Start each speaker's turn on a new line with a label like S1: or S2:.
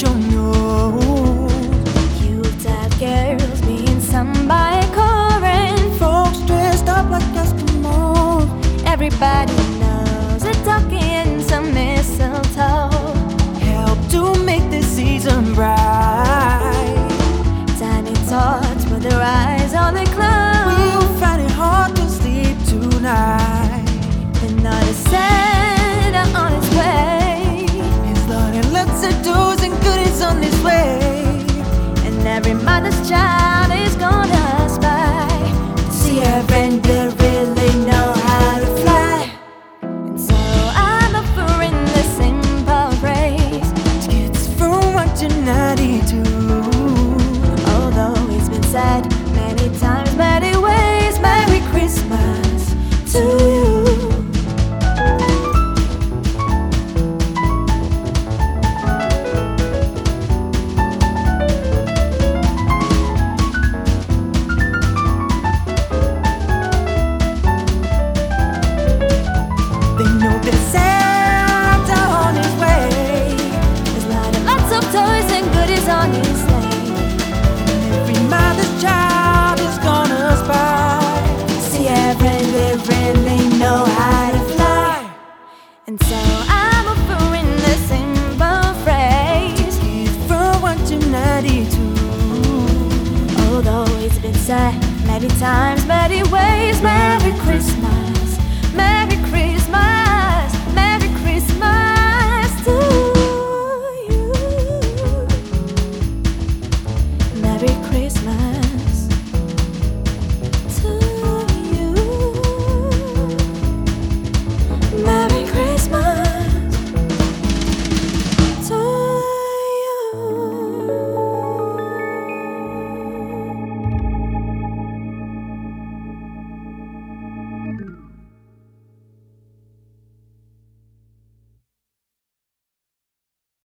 S1: your nose.
S2: Yuletide carols being sung by a chorus.
S1: Folks dressed up like Eskimos.
S2: Everybody knows a turkey and some mistletoe
S1: Help to make this season bright.
S2: tiny tots with their eyes on the clouds.
S1: We'll find it hard to sleep tonight.
S2: But not a Santa on his way.
S1: He's loading lots of doors and goodies on his way.
S2: And every mother's child is gonna spy to see a friend that really know how to fly. And so I'm offering this simple praise
S1: To kids from 1 to 92.
S2: although it's been said many times, many ways. Merry Christmas to you.
S1: They know that Santa on his way.
S2: There's lots of toys and goodies on his sleigh.
S1: Every mother's child is gonna spy.
S2: See every really know how to fly. And so I'm offering this simple phrase,
S1: Kids from 1 to 92.
S2: although it's been said many times, many ways. Merry Christmas